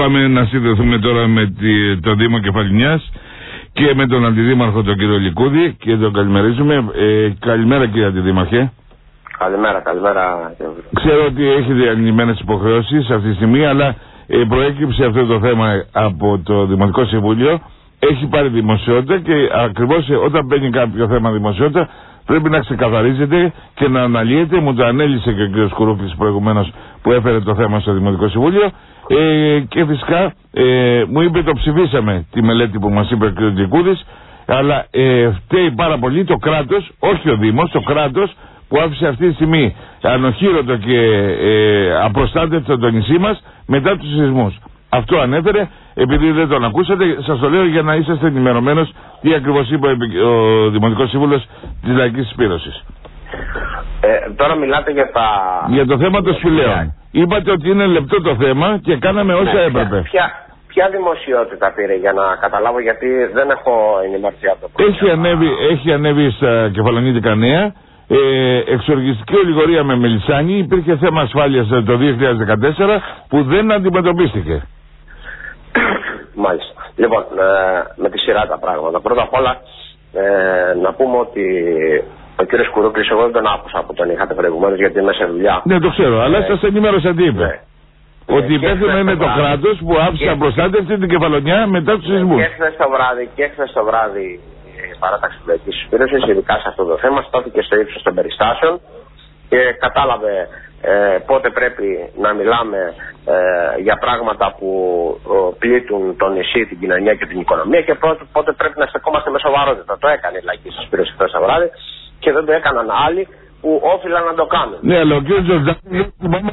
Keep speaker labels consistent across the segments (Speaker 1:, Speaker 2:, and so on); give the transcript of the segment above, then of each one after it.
Speaker 1: Πάμε να συνδεθούμε τώρα με το Δήμο Κεφαλονιάς και με τον Αντιδήμαρχο τον κύριο Λικούδη και τον καλημερίζουμε. Καλημέρα κύριε Αντιδήμαρχε.
Speaker 2: Καλημέρα.
Speaker 1: Ξέρω ότι έχετε διανυμμένες υποχρεώσεις αυτή τη στιγμή, αλλά προέκυψε αυτό το θέμα από το Δημοτικό Συμβούλιο. Έχει πάρει δημοσιότητα και ακριβώς όταν παίρνει κάποιο θέμα δημοσιότητα πρέπει να ξεκαθαρίζεται και να αναλύεται. Μου το ανέλησε και ο κ. Κουρούκλης προηγουμένως που έφερε το θέμα στο Δημοτικό Συμβούλιο. Και φυσικά μου είπε το ψηφίσαμε τη μελέτη που μας είπε ο κ. Λικούδης, αλλά φταίει πάρα πολύ το κράτος, όχι ο Δήμος, το κράτος που άφησε αυτή τη στιγμή ανοχήρωτο και απροστάτευτο το νησί μας μετά τους σεισμούς. Αυτό ανέφερε, επειδή δεν τον ακούσατε, σας το λέω για να είσαστε ενημερωμένος τι ακριβώς είπε ο Δημοτικός Σύμβουλος της Λαϊκής Συσπήρωσης.
Speaker 2: Τώρα μιλάτε
Speaker 1: για το θέμα των σπηλαίων. Είπατε ότι είναι λεπτό το θέμα και κάναμε όσα έπρεπε.
Speaker 2: Ποια δημοσιότητα πήρε για να καταλάβω, γιατί δεν έχω ενημερωθεί από το
Speaker 1: πρόβλημα. Έχει ανέβει στα Κεφαλονίτικα Νέα. Εξοργιστική ολιγορία με Μελισσάνη. Υπήρχε θέμα ασφάλειας το 2014 που δεν αντιμετωπίστηκε.
Speaker 2: Μάλιστα. Λοιπόν, με τη σειρά τα πράγματα. Πρώτα απ' όλα να πούμε ότι ο κύριος Κουρούκλης, εγώ δεν τον άκουσα που τον είχατε προηγουμένως γιατί είμαι σε δουλειά.
Speaker 1: Ναι, το ξέρω, αλλά σας ενημέρωσα τι είπε. Ναι. Ότι υπεύθυνο είναι το κράτος που άφησε απροστάτευτη την Κεφαλονιά μετά τους σεισμούς.
Speaker 2: Και χθες το βράδυ η παράταξη της Λαϊκής Συσπήρωσης, ειδικά σε αυτό το θέμα, στάθηκε στο ύψος των περιστάσεων και κατάλαβε πότε πρέπει να μιλάμε για πράγματα που πλήττουν το νησί, την κοινωνία και την οικονομία και πότε πρέπει να στεκόμαστε με σοβαρότητα. Το έκανε η Λαϊκή Συσπήρωση χθες το βράδυ και δεν το έκαναν άλλοι που όφυλαν να το κάνουν.
Speaker 1: Ναι, αλλά ο κ. Τζορτζάκη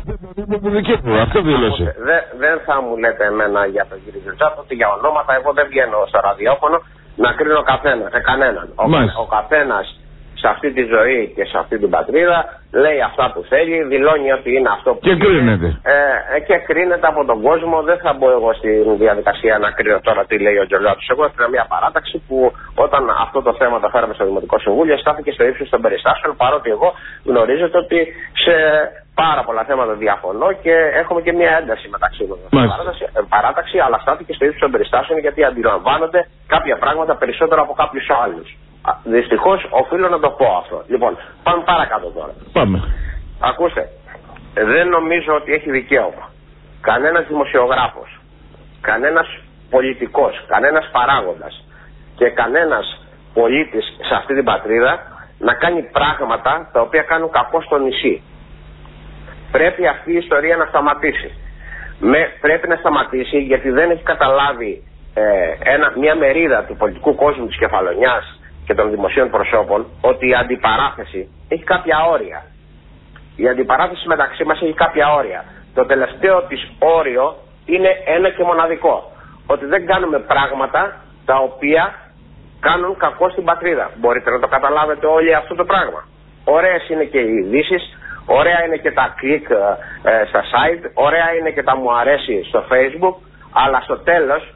Speaker 1: αυτό δήλωσε.
Speaker 2: Δεν θα μου λέτε εμένα για τον κ. Τζορτζάκη, ότι για ονόματα εγώ δεν βγαίνω στο ραδιόφωνο να κρίνω κανέναν. Ο καθένας σε αυτή τη ζωή και σε αυτή την πατρίδα λέει αυτά που θέλει, δηλώνει ότι είναι αυτό που
Speaker 1: και κρίνεται.
Speaker 2: Και κρίνεται από τον κόσμο. Δεν θα μπω εγώ στη διαδικασία να κρίνω τώρα τι λέει ο Τζορτζάκης. Εγώ έφερα μια παράταξη που όταν αυτό το θέμα το φέραμε στο Δημοτικό Συμβούλιο στάθηκε στο ύψος των περιστάσεων, παρότι εγώ γνωρίζετε ότι σε πάρα πολλά θέματα διαφωνώ και έχουμε και μια ένταση μεταξύ μας. Παράταξη, αλλά στάθηκε στο ύψος των περιστάσεων γιατί αντιλαμβάνονται κάποια πράγματα περισσότερο από κάποιους άλλους. Δυστυχώς οφείλω να το πω αυτό. Λοιπόν, πάμε παρακάτω τώρα.
Speaker 1: Πάμε.
Speaker 2: Ακούστε, δεν νομίζω ότι έχει δικαίωμα κανένας δημοσιογράφος, κανένας πολιτικός, κανένας παράγοντας και κανένας πολίτης σε αυτή την πατρίδα να κάνει πράγματα τα οποία κάνουν κακό στο νησί. Πρέπει αυτή η ιστορία να σταματήσει. Πρέπει να σταματήσει γιατί δεν έχει καταλάβει μια μερίδα του πολιτικού κόσμου της Κεφαλονιάς και των δημοσίων προσώπων ότι η αντιπαράθεση έχει κάποια όρια. Η αντιπαράθεση μεταξύ μας έχει κάποια όρια. Το τελευταίο της όριο είναι ένα και μοναδικό. Ότι δεν κάνουμε πράγματα τα οποία κάνουν κακό στην πατρίδα. Μπορείτε να το καταλάβετε όλοι αυτό το πράγμα. Ωραίες είναι και οι ειδήσεις, ωραία είναι και τα κλικ στα site, ωραία είναι και τα μου αρέσει στο Facebook, αλλά στο τέλος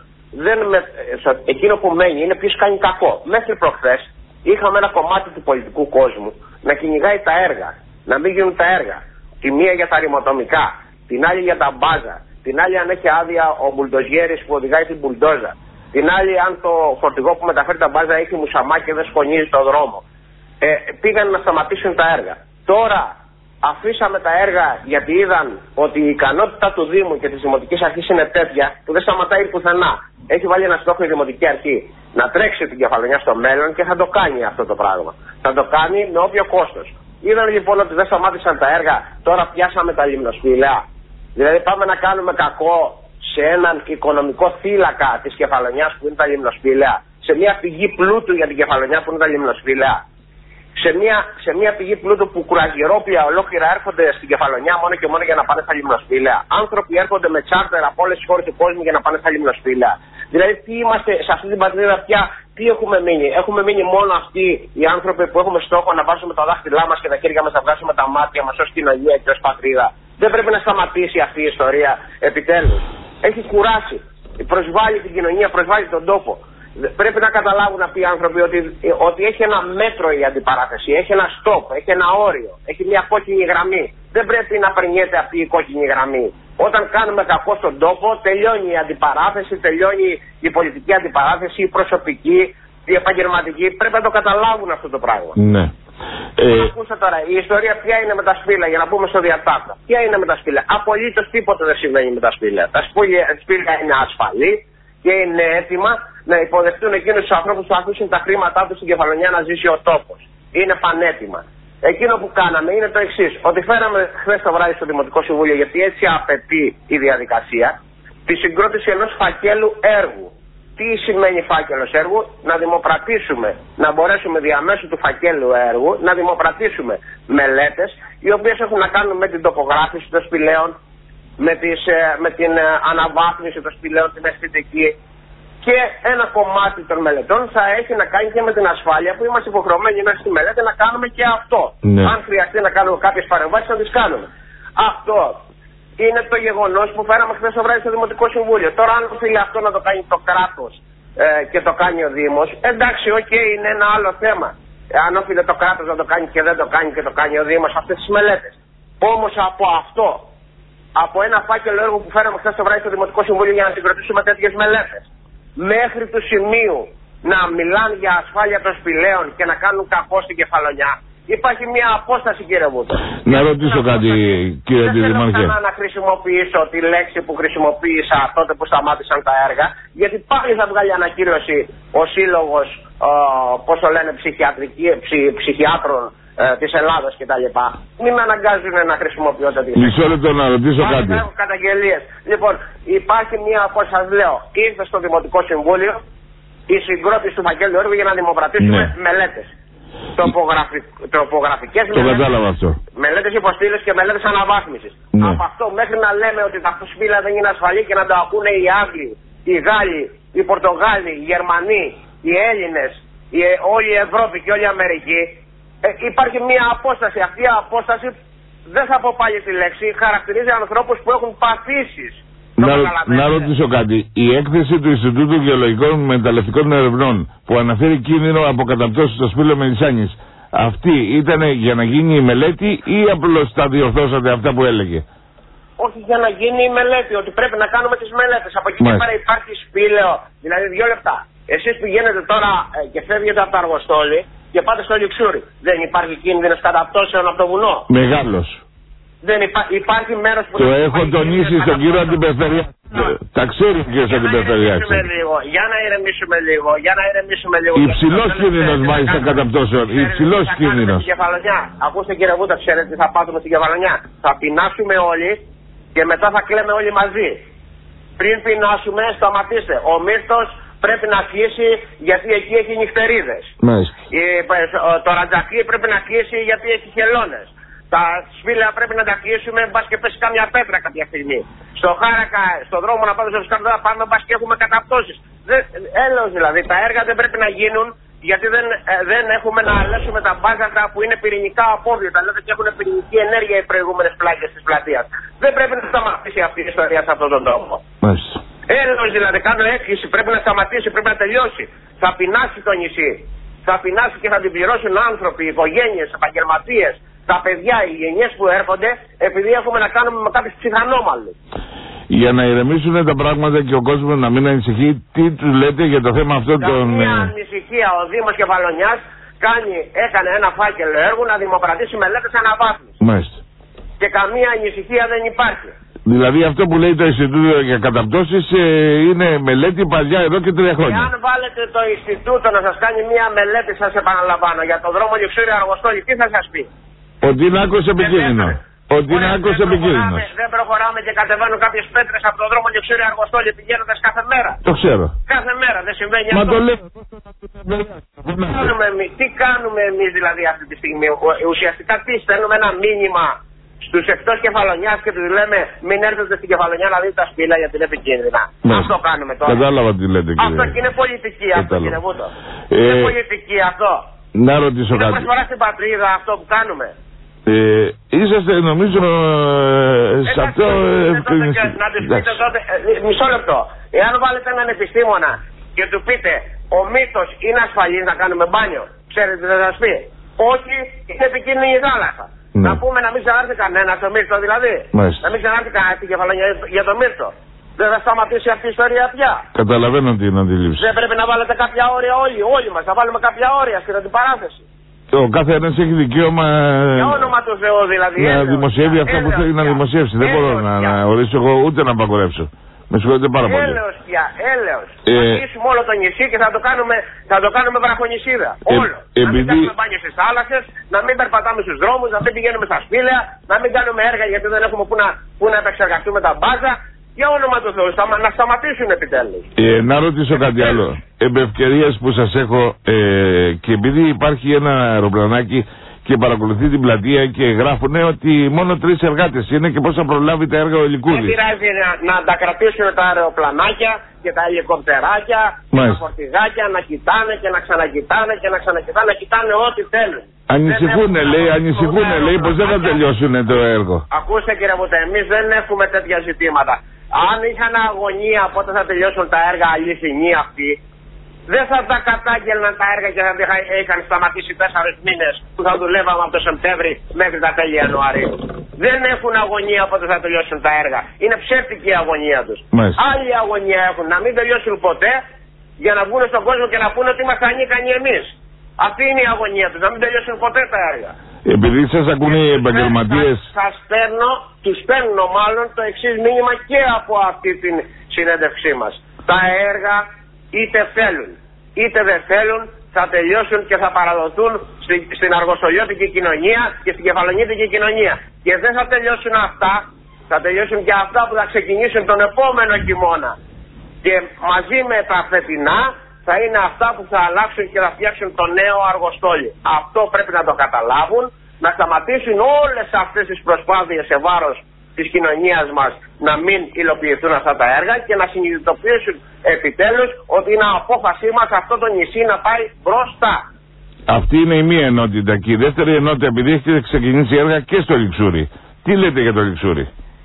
Speaker 2: εκείνο που μένει είναι ποιος κάνει κακό. Μέχρι προχθές είχαμε ένα κομμάτι του πολιτικού κόσμου να κυνηγάει τα έργα, να μην γίνουν τα έργα. Τη μία για τα ρημοτομικά, την άλλη για τα μπάζα, την άλλη αν έχει άδεια ο μπουλντοζιέρης που οδηγάει την μπουλντόζα, την άλλη αν το φορτηγό που μεταφέρει τα μπάζα έχει μουσαμά και δεν σκονίζει το δρόμο. Πήγαν να σταματήσουν τα έργα. Τώρα αφήσαμε τα έργα γιατί είδαν ότι η ικανότητα του Δήμου και της Δημοτικής Αρχής είναι τέτοια που δεν σταματάει πουθενά. Έχει βάλει ένα στόχο η Δημοτική Αρχή να τρέξει την Κεφαλονιά στο μέλλον και θα το κάνει αυτό το πράγμα. Θα το κάνει με όποιο κόστος. Είδαν λοιπόν ότι δεν σταμάτησαν τα έργα, τώρα πιάσαμε τα λιμνοσπήλαια. Δηλαδή πάμε να κάνουμε κακό σε έναν οικονομικό θύλακα της Κεφαλονιάς που είναι τα λιμνοσπήλαια, σε μια πηγή πλούτου για την Κεφαλονιά που είναι τα λιμνοσπήλαια. Σε μια πηγή πλούτου που κουραζιερόπλια ολόκληρα έρχονται στην Κεφαλονιά μόνο και μόνο για να πάνε στα λιμνοσπήλαια. Άνθρωποι έρχονται με τσάρτερ από όλες τις χώρες του κόσμου για να πάνε στα λιμνοσπήλαια. Δηλαδή, τι είμαστε σε αυτή την πατρίδα πια, τι έχουμε μείνει. Έχουμε μείνει μόνο αυτοί οι άνθρωποι που έχουμε στόχο να βάζουμε τα δάχτυλά μας και τα χέρια μας να βγάζουμε τα μάτια μας ως κοινωνία και ως πατρίδα. Δεν πρέπει να σταματήσει αυτή η ιστορία επιτέλους. Έχει κουράσει. Προσβάλλει την κοινωνία, προσβάλλει τον τόπο. Πρέπει να καταλάβουν αυτοί οι άνθρωποι ότι έχει ένα μέτρο η αντιπαράθεση, έχει ένα stop, έχει ένα όριο, έχει μια κόκκινη γραμμή. Δεν πρέπει να περνιέται αυτή η κόκκινη γραμμή. Όταν κάνουμε κακό στον τόπο, τελειώνει η αντιπαράθεση, τελειώνει η πολιτική αντιπαράθεση, η προσωπική, η επαγγελματική. Πρέπει να το καταλάβουν αυτό το πράγμα.
Speaker 1: Ναι.
Speaker 2: Ακούστε τώρα, η ιστορία ποια είναι με τα σπήλαια, για να πούμε στο διατάφτα. Ποια είναι με τα σπήλαια? Απολύτως τίποτα δεν συμβαίνει με τα σπήλαια. Τα σπήλαια είναι ασφαλή και είναι έτοιμα να υποδεχτούν εκείνους τους ανθρώπους που θα αφήσουν τα χρήματά τους στην Κεφαλονιά να ζήσει ο τόπος. Είναι πανέτοιμα. Εκείνο που κάναμε είναι το εξής: ότι φέραμε χθες το βράδυ στο Δημοτικό Συμβούλιο, γιατί έτσι απαιτεί η διαδικασία, τη συγκρότηση ενός φακέλου έργου. Τι σημαίνει φάκελος έργου? Να δημοπρατήσουμε, να μπορέσουμε διαμέσου του φακέλου έργου να δημοπρατήσουμε μελέτες οι οποίες έχουν να κάνουν με την τοπογράφηση των σπηλαίων, με την αναβάθμιση των σπηλαίων, την αισθητική. Και ένα κομμάτι των μελετών θα έχει να κάνει και με την ασφάλεια, που είμαστε υποχρεωμένοι μέσα στη μελέτη να κάνουμε και αυτό.
Speaker 1: Ναι. Αν
Speaker 2: χρειαστεί να κάνουμε κάποιες παρεμβάσεις, θα τις κάνουμε. Αυτό είναι το γεγονός που φέραμε χθες το βράδυ στο Δημοτικό Συμβούλιο. Τώρα, αν οφείλει αυτό να το κάνει το κράτος και το κάνει ο Δήμος, εντάξει, είναι ένα άλλο θέμα. Αν οφείλει το κράτος να το κάνει και δεν το κάνει και το κάνει ο Δήμος αυτές τις μελέτες. Όμως από ένα φάκελο έργου που φέραμε χθες το βράδυ στο Δημοτικό Συμβούλιο για να συγκροτήσουμε τέτοιες μελέτες, μέχρι του σημείου να μιλάνε για ασφάλεια των σπηλαίων και να κάνουν κακό στην Κεφαλονιά, υπάρχει μια απόσταση, κύριε Βούτο.
Speaker 1: Να ρωτήσω κάτι, κύριε Δήμαρχε.
Speaker 2: Δεν θέλω να χρησιμοποιήσω τη λέξη που χρησιμοποίησα τότε που σταμάτησαν τα έργα, γιατί πάλι θα βγάλει ανακοίνωση ο σύλλογος, πώς το λένε, ψυχιάτρων της Ελλάδας κτλ. Μην με αναγκάζουν να χρησιμοποιώ τέτοια.
Speaker 1: Μισό λεπτό να ρωτήσω κάτι.
Speaker 2: Έχω καταγγελίες. Λοιπόν, υπάρχει μια, όπως σας λέω, ήρθε στο Δημοτικό Συμβούλιο η συγκρότηση του φακέλου έργου για να δημοπρατήσουμε μελέτες. Τροπογραφικές μελέτες υποστήλες και μελέτες αναβάθμισης.
Speaker 1: Ναι.
Speaker 2: Από αυτό μέχρι να λέμε ότι τα σπήλαια δεν είναι ασφαλή και να το ακούνε οι Άγγλοι, οι Γάλλοι, οι Πορτογάλοι, οι Γερμανοί, οι Έλληνες, όλη η Ευρώπη και όλη η Αμερική, υπάρχει μια απόσταση. Αυτή η απόσταση, δεν θα πω πάλι τη λέξη, χαρακτηρίζει ανθρώπους που έχουν παθήσεις.
Speaker 1: Να ρωτήσω κάτι. Η έκθεση του Ινστιτούτου Γεωλογικών Μεταλλευτικών Ερευνών που αναφέρει κίνδυνο από καταπτώσεις στο σπήλαιο Μελισσάνης, αυτή ήταν για να γίνει η μελέτη ή απλώς τα διορθώσατε αυτά που έλεγε?
Speaker 2: Όχι, για να γίνει η μελέτη, ότι πρέπει να κάνουμε τις μελέτες. Από εκεί και πέρα υπάρχει σπήλαιο, δηλαδή 2 λεπτά. Εσείς πηγαίνετε τώρα και φεύγετε από το Αργοστόλι και πάτε στο Λιξούρι. Δεν υπάρχει κίνδυνος καταπτώσεων από το βουνό?
Speaker 1: Μεγάλος.
Speaker 2: Δεν υπάρχει μέρος που...
Speaker 1: Το έχω τονίσει στον κύριο Αντιπεριφερειά. Τα ξέρει ο κύριος Αντιπεριφερειά.
Speaker 2: Για να ηρεμήσουμε λίγο.
Speaker 1: Υψηλός κίνδυνος μάλιστα καταπτώσεων. Υψηλός κίνδυνος.
Speaker 2: Ακούστε, κύριε Βούτα, ξέρετε τι θα πάθουμε στην Κεφαλονιά? Θα πεινάσουμε όλοι και μετά θα κλαίμε όλοι μαζί. Πριν πεινάσουμε, σταματήστε. Ο Μύρτος πρέπει να κλείσει γιατί εκεί έχει νυχτερίδες. Το Ραντζακί πρέπει να κλείσει γιατί έχει χελώνες. Τα σπήλαια πρέπει να τα κλείσουμε, μπας και πέσει κάμια πέτρα κάποια στιγμή. Στο Χάρακα, στον δρόμο να πάμε στο Σκάρδο, θα πάμε, μπας και έχουμε καταπτώσεις. Έλεος δηλαδή, τα έργα δεν πρέπει να γίνουν γιατί δεν έχουμε να αλέσουμε τα μπάζατα που είναι πυρηνικά απόβλητα. Δηλαδή και έχουν πυρηνική ενέργεια οι προηγούμενες πλάκες της πλατείας. Δεν πρέπει να σταματήσει αυτή η ιστορία σε αυτόν τον τόπο. Έλεος δηλαδή, κάνω έκκληση, πρέπει να σταματήσει, πρέπει να τελειώσει. Θα πεινάσει το νησί. Θα πεινάσει και θα την πληρώσουν άνθρωποι, οικογένειες, επαγγελματίες. Τα παιδιά, οι γενιές που έρχονται, επειδή έχουμε να κάνουμε με κάποιους ψυχανόμαλους. Για
Speaker 1: να ηρεμήσουν τα πράγματα και ο κόσμος να μην ανησυχεί, τι τους λέτε για το θέμα αυτό των...
Speaker 2: Μια ανησυχία. Ο Δήμος Κεφαλονιάς έκανε ένα φάκελο έργου να δημοπρατήσει μελέτες αναβάθμισης.
Speaker 1: Μάλιστα.
Speaker 2: Και καμία ανησυχία δεν υπάρχει.
Speaker 1: Δηλαδή αυτό που λέει το Ινστιτούτο για καταπτώσεις είναι μελέτη παλιά εδώ και 3 χρόνια.
Speaker 2: Και αν βάλετε το Ινστιτούτο να σας κάνει μια μελέτη, σας επαναλαμβάνω, για το δρόμο Λιξούρι Αργοστόλι, τι θα σας πει?
Speaker 1: Ότι είναι άκρος επικίνδυνο.
Speaker 2: Δεν προχωράμε και κατεβαίνουν κάποιες πέτρες από τον δρόμο Λιξούρι Αργοστόλι πηγαίνοντας κάθε μέρα.
Speaker 1: Το ξέρω.
Speaker 2: Κάθε μέρα δεν συμβαίνει
Speaker 1: αυτό.
Speaker 2: Μα το λέω. Τι κάνουμε εμείς δηλαδή αυτή τη στιγμή? Ουσιαστικά τι στέλνουμε ένα μήνυμα στους εκτός Κεφαλονιάς και τους λέμε μην έρθετε στην Κεφαλονιά να δείτε τα σπήλαια γιατί είναι επικίνδυνα. Αυτό κάνουμε τώρα.
Speaker 1: Κατάλαβα τι λέτε, κύριε.
Speaker 2: Αυτό και είναι πολιτική αυτό, κύριε Βούτο. Είναι πολιτική αυτό.
Speaker 1: Να ρωτήσω κάτι.
Speaker 2: Είναι προσφορά στην πατρίδα αυτό που κάνουμε.
Speaker 1: Είσαστε νομίζω σε αυτό...
Speaker 2: Να τους πείτε τότε, μισό λεπτό. Εάν βάλετε έναν επιστήμονα και του πείτε ο Μύτος είναι ασφαλής να κάνουμε μπάνιο, ξέρετε τι θα σας πει? Όχι, είναι επικίνδυνη η θάλασσα. Να πούμε να μην ξανάρθει κανένα στο Μύρτο δηλαδή.
Speaker 1: Μάλιστα.
Speaker 2: Να μην ξανάρθει κανένα στην Κεφαλονιά για το Μύρτο. Δεν θα σταματήσει αυτή η ιστορία πια.
Speaker 1: Καταλαβαίνω την αντίληψη.
Speaker 2: Δεν πρέπει να βάλετε κάποια όρια όλοι μας. Να βάλουμε κάποια όρια στην αντιπαράθεση.
Speaker 1: Ο κάθε ένας έχει δικαίωμα.
Speaker 2: Για όνομα του Θεού δηλαδή.
Speaker 1: Να δημοσιεύει αυτά που θέλει να δημοσιεύσει. Δεν μπορώ να ορίσω εγώ ούτε να απαγορεύσω. Με συγχωρείτε πάρα πολύ.
Speaker 2: Έλεος πια, έλεος. Θα κλείσουμε όλο το νησί και θα το κάνουμε βραχονισίδα. Όλο. Να μην κάνουμε μπάνιο στις θάλασσες, να μην περπατάμε στους δρόμους, να μην πηγαίνουμε στα σπήλαια, να μην κάνουμε έργα γιατί δεν έχουμε που να επεξεργαστούμε τα μπάζα. Για όνομα του Θεού, να σταματήσουν επιτέλους.
Speaker 1: Να ρωτήσω κάτι άλλο. Ευκαιρίες που σας έχω και επειδή υπάρχει ένα αεροπλανάκι και παρακολουθεί την πλατεία και γράφουνε ότι μόνο 3 εργάτες είναι και πώς θα προλάβει τα έργα ο Ελικούρης.
Speaker 2: Δεν πειράζει να τα κρατήσουν τα αεροπλανάκια και τα ελικοπτεράκια και τα φορτηγάκια να κοιτάνε και να ξανακοιτάνε και να ξανακοιτάνε, να κοιτάνε ό,τι θέλουν.
Speaker 1: Ανησυχούνε λέει πως δεν θα τελειώσουν το έργο.
Speaker 2: Ακούστε κύριε Βούτε, εμείς δεν έχουμε τέτοια ζητήματα. Αν είχαν αγωνία πότε θα τελειώσουν τα έργα αληθινοί αυτοί, δεν θα τα κατάγγελναν τα έργα και θα είχαν σταματήσει 4 μήνες που θα δουλεύαμε από το Σεπτέμβρη μέχρι τα τέλη Ιανουαρίου. Δεν έχουν αγωνία πότε θα τελειώσουν τα έργα. Είναι ψεύτικη η αγωνία τους. Άλλη αγωνία έχουν να μην τελειώσουν ποτέ για να βγουν στον κόσμο και να πούνε ότι είμαστε ανίκανοι εμείς. Αυτή είναι η αγωνία τους, να μην τελειώσουν ποτέ τα έργα.
Speaker 1: Επειδή σας ακούνε οι επαγγελματίες.
Speaker 2: Τους παίρνω μάλλον το εξής μήνυμα και από αυτή την συνέντευξή μας. Τα έργα είτε θέλουν είτε δεν θέλουν θα τελειώσουν και θα παραδοθούν στην αργοστολιώτικη κοινωνία και στην κεφαλονίτικη κοινωνία. Και δεν θα τελειώσουν αυτά, θα τελειώσουν και αυτά που θα ξεκινήσουν τον επόμενο χειμώνα. Και μαζί με τα φετινά θα είναι αυτά που θα αλλάξουν και θα φτιάξουν το νέο αργοστόλιο. Αυτό πρέπει να το καταλάβουν, να σταματήσουν όλες αυτές τις προσπάθειες σε βάρος της κοινωνίας μας να μην υλοποιηθούν αυτά τα έργα και να συνειδητοποιήσουν επιτέλους ότι είναι απόφασή μας αυτό το νησί να πάει μπροστά.
Speaker 1: Αυτή είναι η μία ενότητα και η δεύτερη ενότητα επειδή έχετε ξεκινήσει έργα και στο Λιξούρι. Τι λέτε για το Λιξούρι?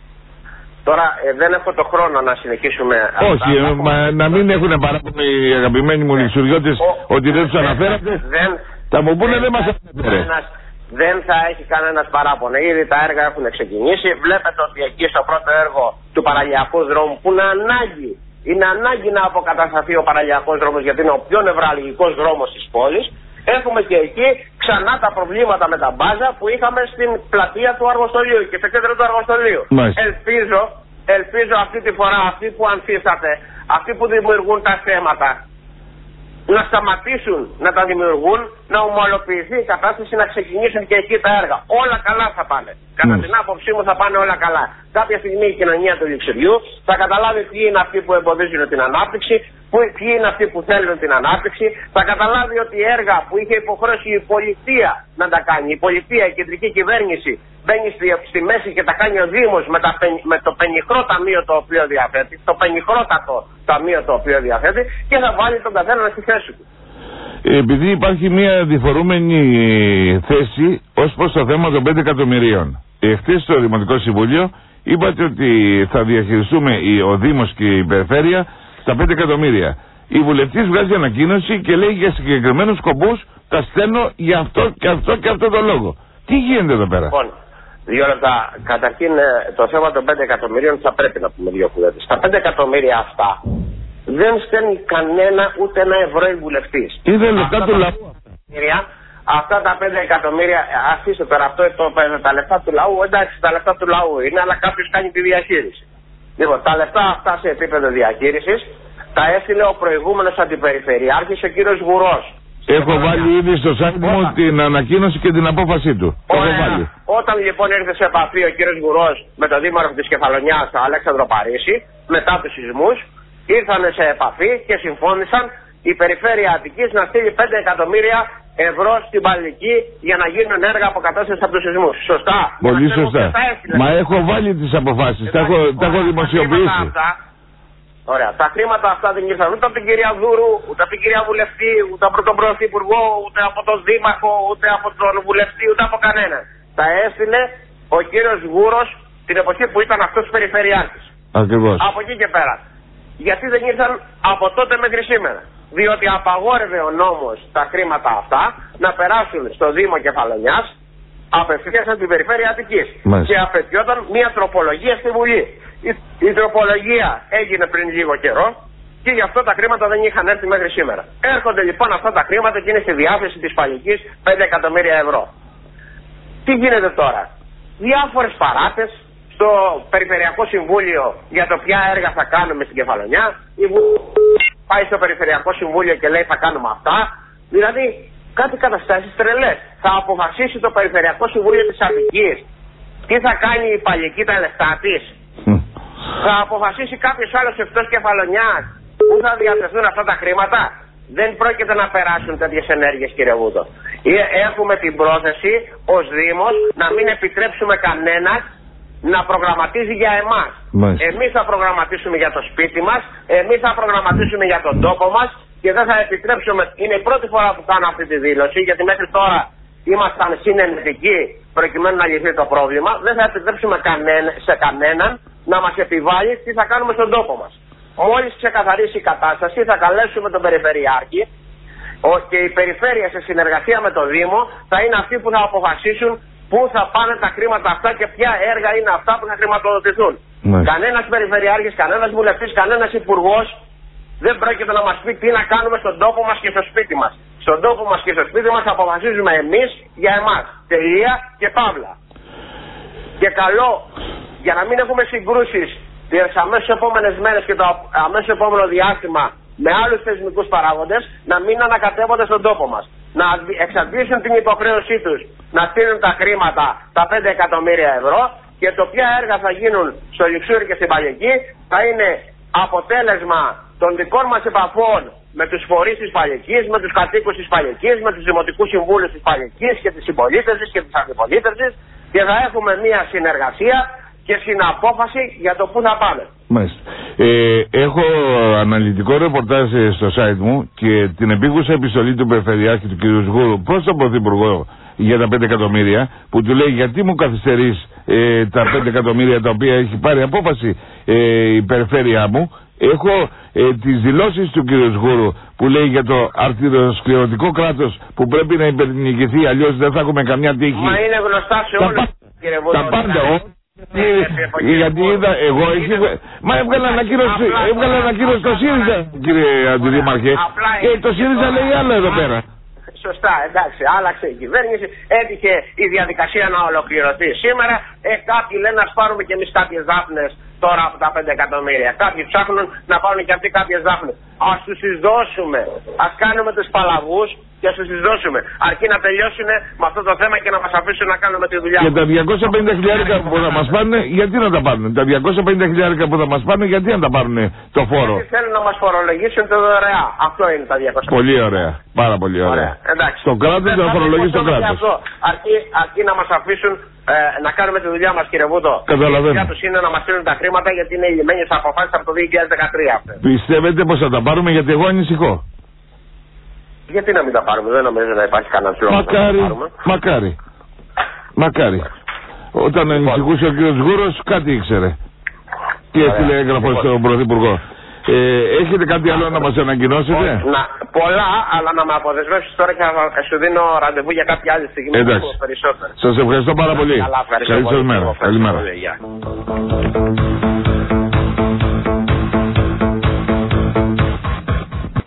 Speaker 2: Τώρα δεν έχω το χρόνο να συνεχίσουμε.
Speaker 1: Όχι, να μην έχουν παράπονο οι αγαπημένοι μου Λιξουριώτες ότι δεν τους αναφέρατε. Θα μου πούνε δεν μας αναφέρε.
Speaker 2: Δεν θα έχει κανένας παράπονο. Ήδη τα έργα έχουν ξεκινήσει. Βλέπετε ότι εκεί στο πρώτο έργο του παραλιακού δρόμου που είναι ανάγκη να αποκατασταθεί ο παραλιακός δρόμος γιατί είναι ο πιο νευραλγικός δρόμος της πόλης. Έχουμε και εκεί ξανά τα προβλήματα με τα μπάζα που είχαμε στην πλατεία του αργοστολίου και στο κέντρο του αργοστολίου. Ελπίζω αυτή τη φορά αυτοί που ανθίσατε, αυτοί που δημιουργούν τα θέματα να σταματήσουν να τα δημιουργούν, να ομολοποιηθεί η κατάσταση, να ξεκινήσουν και εκεί τα έργα. Όλα καλά θα πάνε. Κατά την άποψή μου θα πάνε όλα καλά. Κάποια στιγμή η κοινωνία του Λιξουριού θα καταλάβει ποιοι είναι αυτοί που εμποδίζουν την ανάπτυξη, ποιοι είναι αυτοί που θέλουν την ανάπτυξη, θα καταλάβει ότι έργα που είχε υποχρέωση η πολιτεία να τα κάνει, η πολιτεία, η κεντρική κυβέρνηση μπαίνει στη μέση και τα κάνει ο Δήμος με το πενιχρό ταμείο το οποίο διαθέτει, το πενιχρότατο ταμείο το οποίο διαθέτει και θα βάλει τον καθένα στη θέση του.
Speaker 1: Επειδή υπάρχει μια διφορούμενη θέση ως προς το θέμα των 5 εκατομμυρίων. Χθες στο Δημοτικό Συμβούλιο είπατε ότι θα διαχειριστούμε ο Δήμος και η Περιφέρεια στα 5 εκατομμύρια. Η βουλευτής βγάζει ανακοίνωση και λέει για συγκεκριμένους σκοπούς τα στέλνω για αυτό και αυτό το λόγο. Τι γίνεται εδώ πέρα?
Speaker 2: Λοιπόν, 2 λεπτά. Καταρχήν το θέμα των 5 εκατομμυρίων θα πρέπει να πούμε 2 κουβέντες. Τα 5 εκατομμύρια αυτά δεν στέλνει κανένα ούτε ένα ευρώ η βουλευτής.
Speaker 1: Είναι λεφτά του λαού.
Speaker 2: Αυτά τα 5 εκατομμύρια, αφήστε τώρα αυτό τα λεφτά του λαού, εντάξει τα λεφτά του λαού είναι, αλλά κάποιος κάνει τη διαχείριση. Λοιπόν, τα λεφτά αυτά σε επίπεδο διαχείρισης τα έστειλε ο προηγούμενος αντιπεριφερειάρχης, ο κύριος Γουρός.
Speaker 1: Έχω βάλει ήδη στο site μου την ανακοίνωση και την απόφασή του.
Speaker 2: Όταν λοιπόν ήρθε σε επαφή ο κύριος Γουρός με τον δήμαρχο της Κεφαλονιάς, τον Αλέξανδρο Παρίσι, μετά τους σεισμούς, ήρθαν σε επαφή και συμφώνησαν η Περιφέρεια Αττικής να στείλει 5 εκατομμύρια ευρώ στην Παλική για να γίνουν έργα αποκατάστασης από τους σεισμούς. Σωστά?
Speaker 1: Πολύ σωστά. Μα έχω βάλει τις αποφάσεις, τα έχω δημοσιοποιήσει.
Speaker 2: Ωραία. Τα χρήματα αυτά δεν ήρθαν ούτε από την κυρία Δούρου, ούτε από την κυρία Βουλευτή, ούτε από τον Πρωθυπουργό, ούτε από τον Δήμαρχο, ούτε από τον Βουλευτή, ούτε από κανέναν. Τα έστειλε ο κύριος Γούρος την εποχή που ήταν αυτός περιφερειάρχης.
Speaker 1: Ακριβώς.
Speaker 2: Από εκεί και πέρα. Γιατί δεν ήρθαν από τότε μέχρι σήμερα? Διότι απαγόρευε ο νόμος τα χρήματα αυτά να περάσουν στο Δήμο Κεφαλονιάς απευθείαν την περιφέρεια Αττικής. Και απαιτιόταν μια τροπολογία στη Βουλή. Η τροπολογία έγινε πριν λίγο καιρό και γι' αυτό τα χρήματα δεν είχαν έρθει μέχρι σήμερα. Έρχονται λοιπόν αυτά τα χρήματα και είναι στη διάθεση της Παγικής 5 εκατομμύρια ευρώ. Τι γίνεται τώρα? Διάφορες παράτες στο Περιφερειακό Συμβούλιο για το ποια έργα θα κάνουμε στην Κεφαλονιά. Η Βουλή πάει στο Περιφερειακό Συμβούλιο και λέει θα κάνουμε αυτά. Δηλαδή κάτι καταστάσεις τρελές. Θα αποφασίσει το Περιφερειακό Συμβούλιο της Αττικής τι θα κάνει η Παγική τα λεφτά της. Θα αποφασίσει κάποιος άλλος εκτός Κεφαλονιάς πού θα διατεθούν αυτά τα χρήματα. Δεν πρόκειται να περάσουν τέτοιες ενέργειες, κύριε Βούτο. Έχουμε την πρόθεση ως Δήμος να μην επιτρέψουμε κανένας να προγραμματίζει για εμάς. Εμείς θα προγραμματίσουμε για το σπίτι μας, εμείς θα προγραμματίσουμε για τον τόπο μας και δεν θα επιτρέψουμε. Είναι η πρώτη φορά που κάνω αυτή τη δήλωση, γιατί μέχρι τώρα ήμασταν συνενετικοί προκειμένου να λυθεί το πρόβλημα. Δεν θα επιτρέψουμε σε κανέναν να μας επιβάλλει τι θα κάνουμε στον τόπο μας. Μόλις ξεκαθαρίσει η κατάσταση θα καλέσουμε τον Περιφερειάρχη και η Περιφέρεια σε συνεργασία με το Δήμο θα είναι αυτοί που θα αποφασίσουν πού θα πάνε τα χρήματα αυτά και ποια έργα είναι αυτά που θα χρηματοδοτηθούν. Κανένας Περιφερειάρχης, κανένας βουλευτής, κανένας υπουργός δεν πρόκειται να μας πει τι να κάνουμε στον τόπο μας και στο σπίτι μας. Στον τόπο μας και στο σπίτι μας αποφασίζουμε εμείς για εμάς. Τελεία και παύλα. Και καλό για να μην έχουμε συγκρούσεις τις αμέσως επόμενες μέρες και το αμέσως επόμενο διάστημα με άλλους θεσμικούς παράγοντες, να μην ανακατεύονται στον τόπο μας. Να εξαντλήσουν την υποχρέωσή τους να στείλουν τα χρήματα, τα 5 εκατομμύρια ευρώ, και το ποια έργα θα γίνουν στο Λιξούρι και στην Παγική θα είναι αποτέλεσμα των δικών μας επαφών με τους φορείς της Παγικής, με τους κατοίκους της Παγικής, με τους δημοτικούς συμβούλους της Παγικής και της συμπολίτευσης και της αντιπολίτευσης, και θα έχουμε μια συνεργασία και συναπόφαση για το πού θα πάμε.
Speaker 1: Μάλιστα. Έχω αναλυτικό ρεπορτάζ στο site μου και την επίγουσα επιστολή του Περιφερειάρχη του κ. Σγούρου προς τον Πρωθυπουργό για τα 5 εκατομμύρια, που του λέει γιατί μου καθυστερείς τα 5 εκατομμύρια τα οποία έχει πάρει απόφαση η περιφέρειά μου. Έχω τις δηλώσεις του κ. Σγούρου που λέει για το αρτηροσκληρωτικό κράτος που πρέπει να υπερνικηθεί, αλλιώς δεν θα έχουμε καμιά τύχη.
Speaker 2: Μα είναι γνωστά σε όλους, κύριε Βούτο.
Speaker 1: Τα πάντα, γιατί είδα, εγώ μα έβγαλε ανακοίνωση στο ΣΥΡΙΖΑ, κύριε Αντιδήμαρχε, και το ΣΥΡΙΖΑ λέει άλλο εδώ πέρα.
Speaker 2: Σωστά, εντάξει, άλλαξε η κυβέρνηση, έτυχε η διαδικασία να ολοκληρωθεί σήμερα. Κάποιοι λένε να πάρουμε κι εμείς κάποιες δάφνες τώρα από τα 5 εκατομμύρια. Κάποιοι ψάχνουν να πάρουν κι αυτοί κάποιες δάφνες. Ας τους τις δώσουμε. Ας κάνουμε τους παλαβούς και ας τους τις δώσουμε. Αρκεί να τελειώσουν με αυτό το θέμα και να μας αφήσουν να κάνουμε τη δουλειά.
Speaker 1: Και τα 250.000 που θα μας πάνε, γιατί να τα πάρουν? Τα 250.000 που θα μας πάνε, γιατί να τα πάρουν το φόρο?
Speaker 2: Γιατί θέλουν να μας φορολογήσουν το δωρεά. Αυτό είναι τα 250.000.
Speaker 1: Πολύ ωραία. Πάρα πολύ ωραία. Το κράτος να φορολογήσει το κράτος.
Speaker 2: Αρκεί να μας αφήσουν να κάνουμε τη δουλειά μας, κύριε Βούτο.
Speaker 1: Καταλαβαίνω.
Speaker 2: Η δουλειά τους είναι να μας στείλουν τα χρήματα, γιατί είναι λυμμένες αποφάσεις από το 2013 αυτές.
Speaker 1: Πιστεύετε πως θα τα πάρουμε? Γιατί εγώ ανησυχώ.
Speaker 2: Γιατί να μην τα πάρουμε? Δεν νομίζω να υπάρχει κανένας λόγος να τα πάρουμε.
Speaker 1: Μακάρι. Όταν ανησυχούσε ο κύριος Γούρος κάτι ήξερε. Και έστειλε έγγραφο στον Πρωθυπουργό. Έχετε κάτι άλλο να μας ανακοινώσετε?
Speaker 2: Πολλά, αλλά να με αποδεσμεύσεις τώρα και θα σου δίνω ραντεβού για κάποια άλλη στιγμή.
Speaker 1: Εντάξει. Σας ευχαριστώ πάρα πολύ.
Speaker 2: Καλή σας μέρα.
Speaker 1: Καλημέρα.